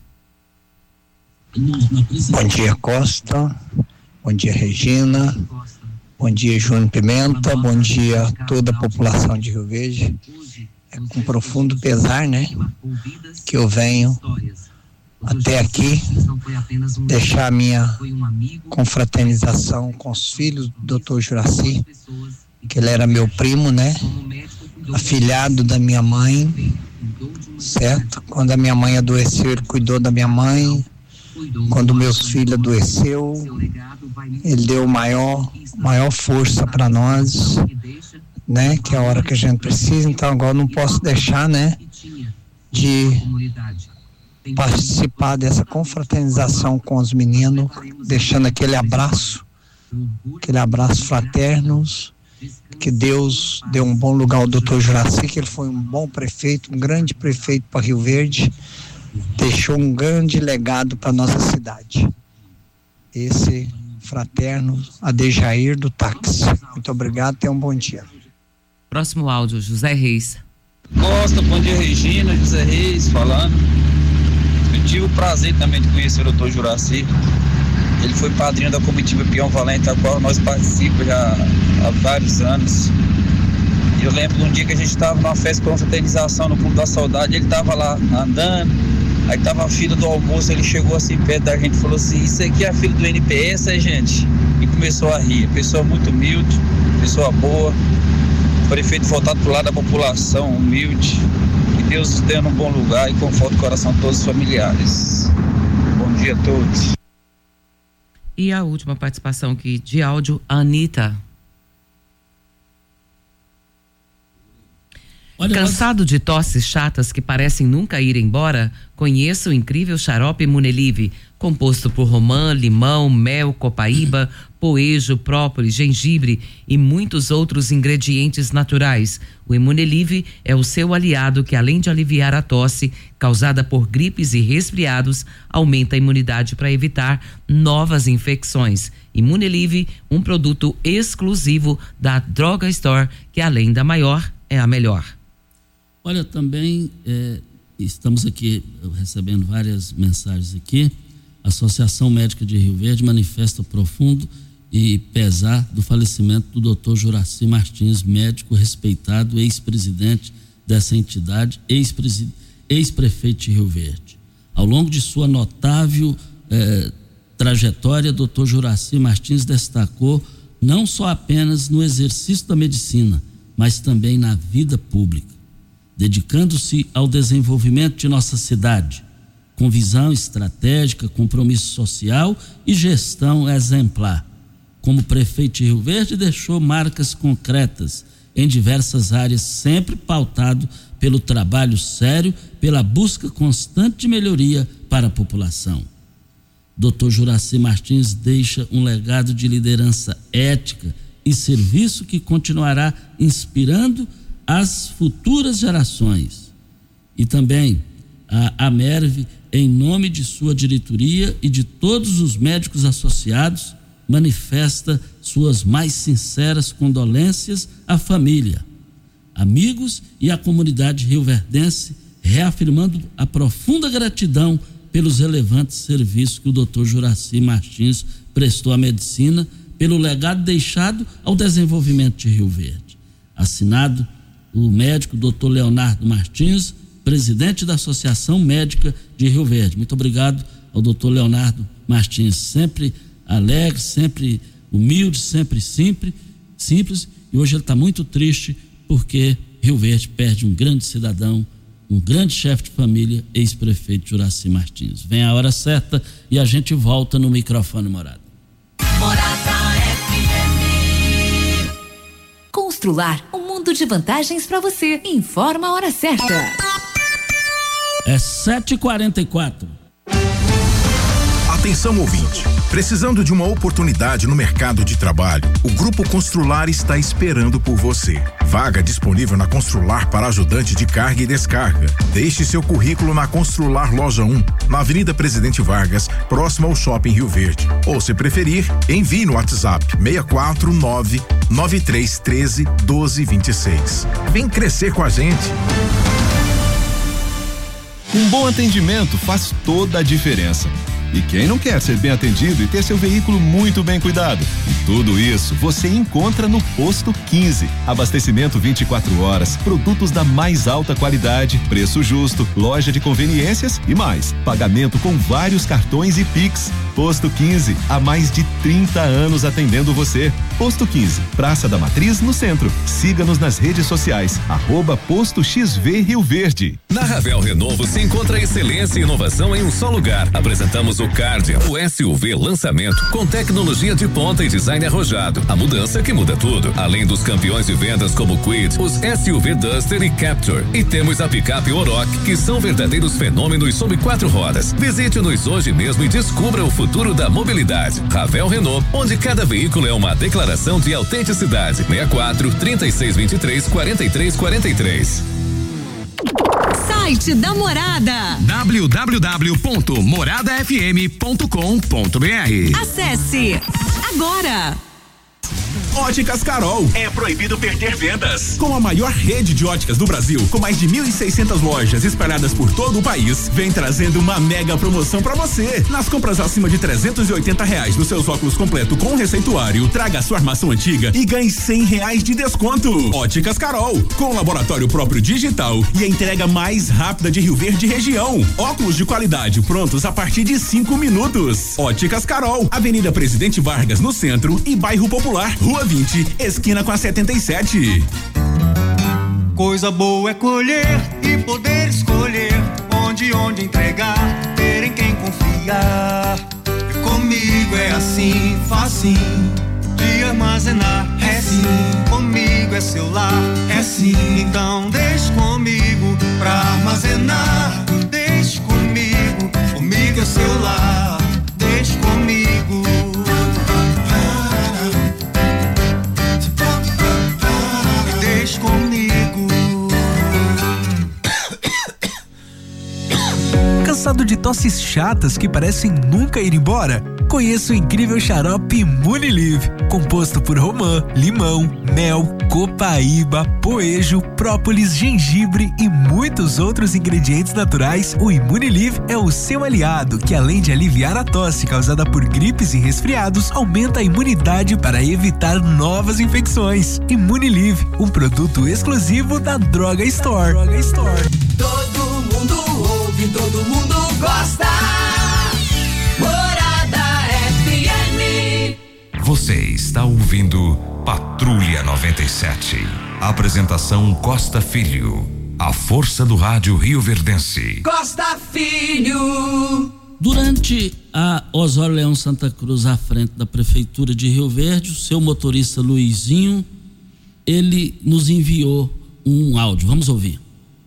Bom dia, Costa. Bom dia, Regina. Bom dia, Júnior Pimenta. Bom dia a toda a população de Rio Verde. É com profundo pesar, né, que eu venho até aqui deixar a minha confraternização com os filhos do Dr. Juraci, que ele era meu primo, né, afilhado da minha mãe, certo? Quando a minha mãe adoeceu, ele cuidou da minha mãe. Quando meus filhos adoeceu, ele deu maior força para nós, né, que é a hora que a gente precisa. Então agora eu não posso deixar, né, de participar dessa confraternização com os meninos, deixando aquele abraço fraterno, que Deus deu um bom lugar ao Dr. Juraci, que ele foi um bom prefeito, um grande prefeito para Rio Verde, deixou um grande legado para nossa cidade. Esse fraterno Adejair do táxi. Muito obrigado, tenha um bom dia. Próximo áudio, José Reis. Costa, bom dia, Regina, José Reis falando. Eu tive o prazer também de conhecer o Dr. Juraci. Ele foi padrinho da comitiva Peão Valente, a qual nós participamos já há vários anos. E eu lembro de um dia que a gente estava numa festa de confraternização no Clube da Saudade, ele estava lá andando, aí estava a fila do almoço, ele chegou assim perto da gente e falou assim: isso aqui é a fila do NPS, gente? E começou a rir. Pessoa muito humilde, pessoa boa, prefeito voltado para o lado da população, humilde. Que Deus os tenha num bom lugar e conforte o coração de todos os familiares. Bom dia a todos. E a última participação aqui de áudio, Anitta. Cansado de tosses chatas que parecem nunca ir embora? Conheça o incrível xarope Imunelive, composto por romã, limão, mel, copaíba, poejo, própolis, gengibre e muitos outros ingredientes naturais. O Imunelive é o seu aliado que, além de aliviar a tosse causada por gripes e resfriados, aumenta a imunidade para evitar novas infecções. Imunelive, um produto exclusivo da Droga Store, que além da maior, é a melhor. Olha, também estamos aqui recebendo várias mensagens aqui. A Associação Médica de Rio Verde manifesta profundo e pesar do falecimento do Dr. Juraci Martins, médico respeitado, ex-presidente dessa entidade, ex-prefeito de Rio Verde. Ao longo de sua notável trajetória, Dr. Juraci Martins destacou não só apenas no exercício da medicina, mas também na vida pública, dedicando-se ao desenvolvimento de nossa cidade, com visão estratégica, compromisso social e gestão exemplar. Como prefeito de Rio Verde, deixou marcas concretas em diversas áreas, sempre pautado pelo trabalho sério, pela busca constante de melhoria para a população. Dr. Juraci Martins deixa um legado de liderança ética e serviço que continuará inspirando as futuras gerações. E também a AMERV, em nome de sua diretoria e de todos os médicos associados, manifesta suas mais sinceras condolências à família, amigos e à comunidade rioverdense, reafirmando a profunda gratidão pelos relevantes serviços que o Dr. Juraci Martins prestou à medicina, pelo legado deixado ao desenvolvimento de Rio Verde. Assinado o médico Dr. Leonardo Martins, presidente da Associação Médica de Rio Verde. Muito obrigado ao Dr. Leonardo Martins, sempre alegre, sempre humilde, sempre simples, e hoje ele está muito triste porque Rio Verde perde um grande cidadão, um grande chefe de família, ex-prefeito Juraci Martins. Vem a hora certa e a gente volta no microfone Morada. Morada FM. Constrular um mundo de vantagens para você. Informa a hora certa. É 7h44. Atenção, ouvinte. Precisando de uma oportunidade no mercado de trabalho, o Grupo Constrular está esperando por você. Vaga disponível na Constrular para ajudante de carga e descarga. Deixe seu currículo na Constrular Loja 1, na Avenida Presidente Vargas, próximo ao Shopping Rio Verde. Ou, se preferir, envie no WhatsApp 649-9313-1226. Vem crescer com a gente. Um bom atendimento faz toda a diferença. E quem não quer ser bem atendido e ter seu veículo muito bem cuidado? E tudo isso você encontra no Posto 15. Abastecimento 24 horas, produtos da mais alta qualidade, preço justo, loja de conveniências e mais. Pagamento com vários cartões e Pix. Posto 15, há mais de 30 anos atendendo você. Posto 15, Praça da Matriz, no centro. Siga-nos nas redes sociais, @Posto XV Rio Verde. Na Ravel Renovo se encontra excelência e inovação em um só lugar. Apresentamos o Cardia, o SUV lançamento com tecnologia de ponta e design arrojado. A mudança que muda tudo. Além dos campeões de vendas como Kwid, os SUV Duster e Captur. E temos a picape Oroch, que são verdadeiros fenômenos sob 4 rodas. Visite-nos hoje mesmo e descubra o futuro da mobilidade. Ravel Renault, onde cada veículo é uma declaração de autenticidade. 64-3623-4343. Site da Morada. www.moradafm.com.br. Acesse agora. Óticas Carol. É proibido perder vendas. Com a maior rede de óticas do Brasil, com mais de 1.600 lojas espalhadas por todo o país, vem trazendo uma mega promoção pra você. Nas compras acima de R$380 nos seus óculos completo com receituário, traga a sua armação antiga e ganhe R$100 de desconto. Óticas Carol, com laboratório próprio digital e a entrega mais rápida de Rio Verde região. Óculos de qualidade prontos a partir de 5 minutos. Óticas Carol, Avenida Presidente Vargas no centro e Bairro Popular, Rua 20, esquina com a 77. Coisa boa é colher e poder escolher onde entregar, ter em quem confiar. E comigo é assim, facinho, de armazenar, é sim, comigo comigo é seu lar, é sim. Então deixe comigo pra armazenar. Deixe comigo, comigo é seu lar. Deixe comigo. Deixe comigo. Cansado de tosses chatas que parecem nunca ir embora? Conheça o incrível xarope Imunilive, composto por romã, limão, mel, copaíba, poejo, própolis, gengibre e muitos outros ingredientes naturais. O Imunilive é o seu aliado, que além de aliviar a tosse causada por gripes e resfriados, aumenta a imunidade para evitar novas infecções. Imunilive, um produto exclusivo da Droga Store. Todo mundo ouve, todo mundo gosta. Você está ouvindo Patrulha 97. Apresentação Costa Filho. A força do rádio rioverdense. Costa Filho. Durante a Osório Leão Santa Cruz, à frente da Prefeitura de Rio Verde, o seu motorista Luizinho, ele nos enviou um áudio. Vamos ouvir.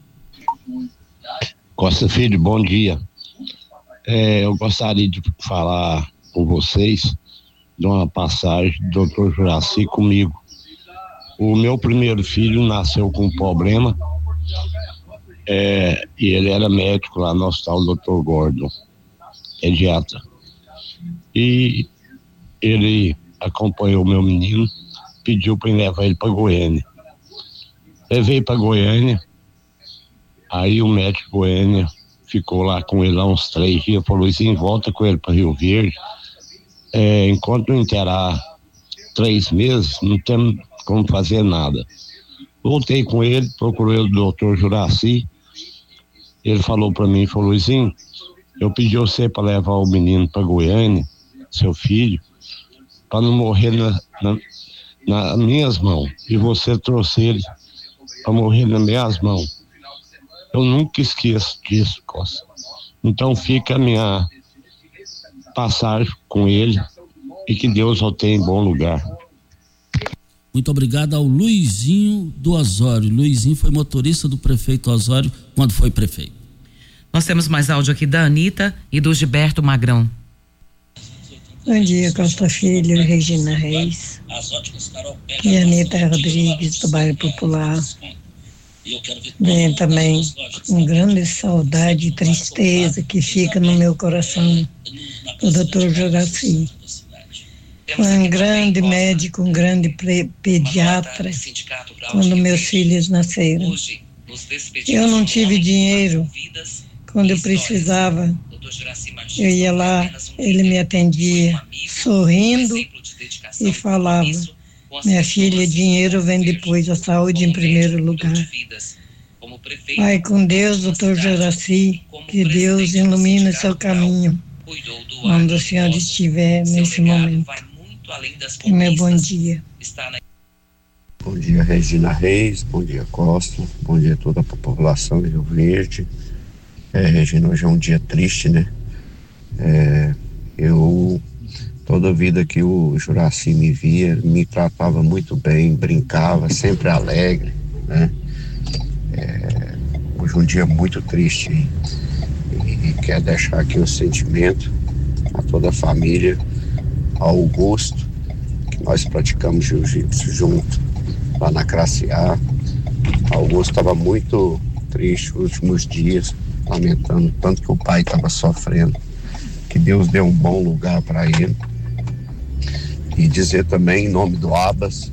Costa Filho, bom dia. Eu gostaria de falar com vocês de uma passagem do Dr. Juraci comigo. O meu primeiro filho nasceu com um problema, e ele era médico lá no hospital Dr. Gordon, pediatra. E ele acompanhou o meu menino, pediu para levar ele para Goiânia. Levei para Goiânia, aí o médico Goiânia ficou lá com ele lá uns 3 dias, falou assim, volta com ele para Rio Verde. Enquanto não interar 3 meses, não temos como fazer nada. Voltei com ele, procurei o doutor Juraci, ele falou para mim, falou assim, eu pedi você para levar o menino para Goiânia, seu filho, para não morrer nas minhas mãos, e você trouxe ele para morrer nas minhas mãos. Eu nunca esqueço disso, Costa. Então fica a minha passagem com ele e que Deus o tenha em bom lugar. Muito obrigado ao Luizinho do Osório. Luizinho foi motorista do prefeito Osório quando foi prefeito. Nós temos mais áudio aqui da Anitta e do Gilberto Magrão. Bom dia, Costa Filho, Regina Reis e Anitta Rodrigues, do Bairro Popular. Venho também com grande saudade e tristeza que fica no meu coração o doutor Juraci. Foi um grande médico, um grande pediatra quando meus filhos nasceram. Eu não tive dinheiro quando eu precisava. Eu ia lá, ele me atendia sorrindo e falava: minha filha, dinheiro vem depois, a saúde em primeiro lugar. Vai com Deus, doutor Juraci, que Deus ilumine o seu caminho, onde o senhor estiver nesse momento. E meu bom dia. Bom dia, Regina Reis, bom dia, Costa, bom dia a toda a população de Rio Verde. Regina, hoje é um dia triste, né? Toda a vida que o Juraci me via, me tratava muito bem, brincava, sempre alegre, né? Hoje é um dia muito triste e quero deixar aqui um sentimento a toda a família, ao Augusto, que nós praticamos jiu-jitsu junto lá na Classe A. Augusto estava muito triste nos últimos dias, lamentando tanto que o pai estava sofrendo, que Deus deu um bom lugar para ele. E dizer também, em nome do Abas,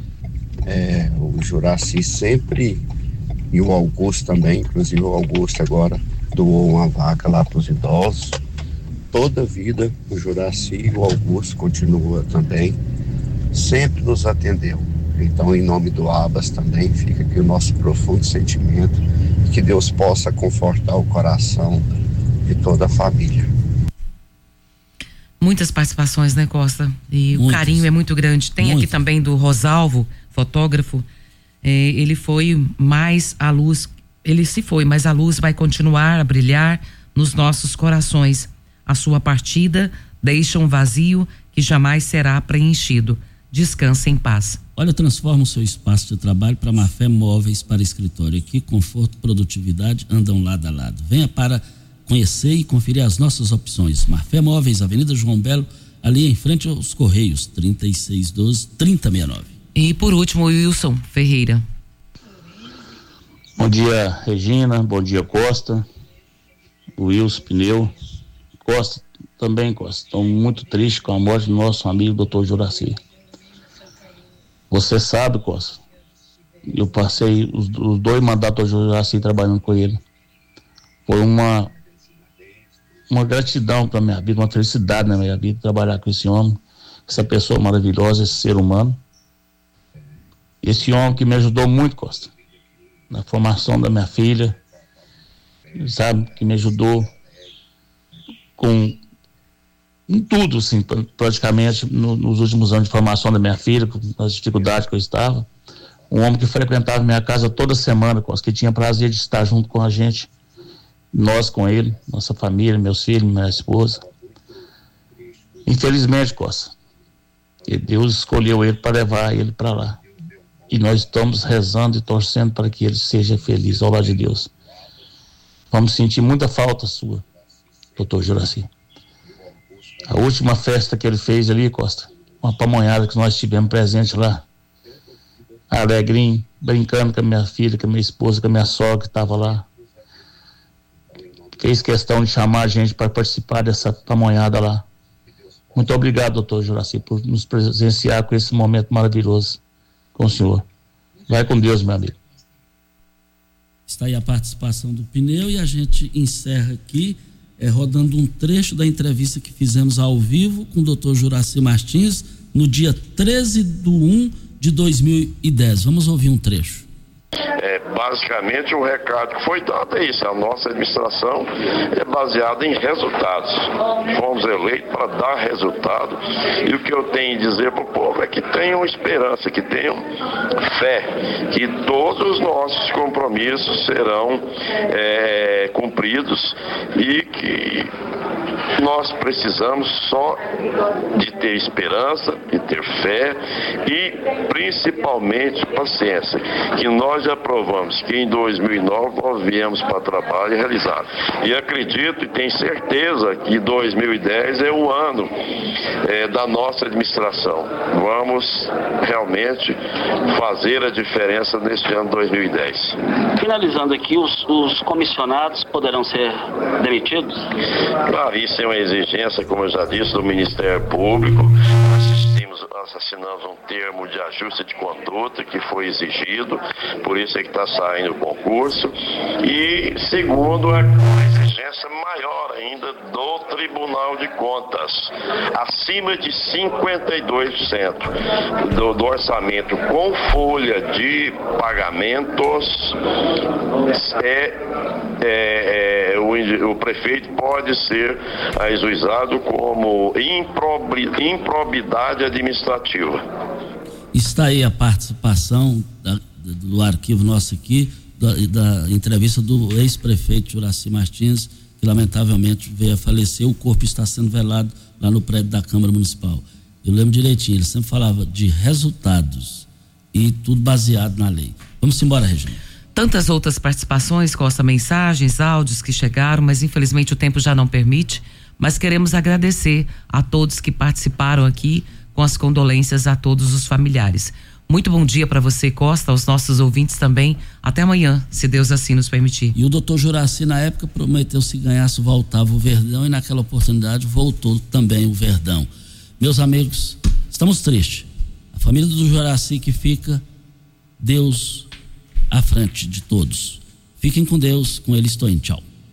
o Juraci sempre, e o Augusto também, inclusive o Augusto agora doou uma vaca lá para os idosos. Toda a vida o Juraci e o Augusto continua também, sempre nos atendeu. Então, em nome do Abas também, fica aqui o nosso profundo sentimento, e que Deus possa confortar o coração de toda a família. Muitas participações, né, Costa? E Muitas. O carinho é muito grande. Tem aqui também do Rosalvo, fotógrafo. Ele foi mais a luz, ele se foi, mas a luz vai continuar a brilhar nos nossos corações. A sua partida deixa um vazio que jamais será preenchido. Descanse em paz. Olha, transforma o seu espaço de trabalho para Marfé Móveis para escritório. Aqui, conforto e produtividade andam lado a lado. Venha para conhecer e conferir as nossas opções. Marfé Móveis, Avenida João Belo, ali em frente aos Correios, 3612-3069. E por último, Wilson Ferreira. Bom dia, Regina. Bom dia, Costa. Wilson Pneu. Costa, também, Costa. Estou muito triste com a morte do nosso amigo Dr. Juraci. Você sabe, Costa, eu passei os 2 mandatos do Juraci trabalhando com ele. Foi uma gratidão para minha vida, uma felicidade na minha vida trabalhar com esse homem, essa pessoa maravilhosa, esse ser humano. Esse homem que me ajudou muito, Costa, na formação da minha filha, sabe, que me ajudou em tudo, assim, praticamente, nos últimos anos de formação da minha filha, com as dificuldades que eu estava. Um homem que frequentava minha casa toda semana, Costa, que tinha prazer de estar junto com a gente, nós com ele, nossa família, meus filhos, minha esposa. Infelizmente, Costa, Deus escolheu ele para levar ele para lá. E nós estamos rezando e torcendo para que ele seja feliz, ao lado de Deus. Vamos sentir muita falta sua, Dr. Juraci. A última festa que ele fez ali, Costa, uma pamonhada que nós tivemos presente lá, alegrinho, brincando com a minha filha, com a minha esposa, com a minha sogra que estava lá. Fez questão de chamar a gente para participar dessa pamonhada lá. Muito obrigado, doutor Juraci, por nos presenciar com esse momento maravilhoso com o senhor. Vai com Deus, meu amigo. Está aí a participação do Pneu e a gente encerra aqui rodando um trecho da entrevista que fizemos ao vivo com o doutor Juraci Martins no dia 13/1/2010. Vamos ouvir um trecho. Basicamente o recado que foi dado é isso: a nossa administração é baseada em resultados. Fomos eleitos para dar resultado, e o que eu tenho a dizer para o povo é que tenham esperança, que tenham fé, que todos os nossos compromissos serão cumpridos, e que nós precisamos só de ter esperança, de ter fé e principalmente paciência, que nós já provamos que em 2009 nós viemos para trabalho e realizar. E acredito e tenho certeza que 2010 é o ano da nossa administração. Vamos realmente fazer a diferença neste ano 2010. Finalizando aqui, os comissionados poderão ser demitidos? Isso é uma exigência, como eu já disse, do Ministério Público. Nós assinamos um termo de ajuste de conduta que foi exigido, por isso é que está saindo o concurso. E segundo, a exigência maior ainda do Tribunal de Contas, acima de 52% do orçamento com folha de pagamentos, o prefeito pode ser ajuizado como improbidade administrativa. Está aí a participação do arquivo nosso aqui, da entrevista do ex-prefeito Juraci Martins, que lamentavelmente veio a falecer. O corpo está sendo velado lá no prédio da Câmara Municipal. Eu lembro direitinho, ele sempre falava de resultados e tudo baseado na lei. Vamos embora, Regina. Tantas outras participações, Costa, mensagens, áudios que chegaram, mas infelizmente o tempo já não permite. Mas queremos agradecer a todos que participaram aqui, com as condolências a todos os familiares. Muito bom dia para você, Costa, aos nossos ouvintes também. Até amanhã, se Deus assim nos permitir. E o doutor Juraci, na época, prometeu se ganhasse, voltava o Verdão, e naquela oportunidade voltou também o Verdão. Meus amigos, estamos tristes. A família do Juraci que fica, Deus à frente de todos. Fiquem com Deus, com ele estou indo. Tchau.